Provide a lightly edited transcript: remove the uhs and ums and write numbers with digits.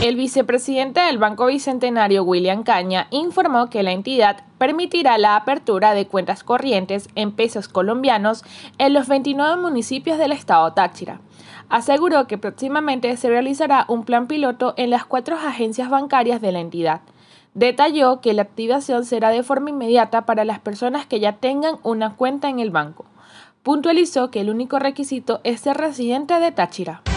El vicepresidente del Banco Bicentenario, William Caña, informó que la entidad permitirá la apertura de cuentas corrientes en pesos colombianos en los 29 municipios del estado Táchira. Aseguró que próximamente se realizará un plan piloto en las 4 agencias bancarias de la entidad. Detalló que la activación será de forma inmediata para las personas que ya tengan una cuenta en el banco. Puntualizó que el único requisito es ser residente de Táchira.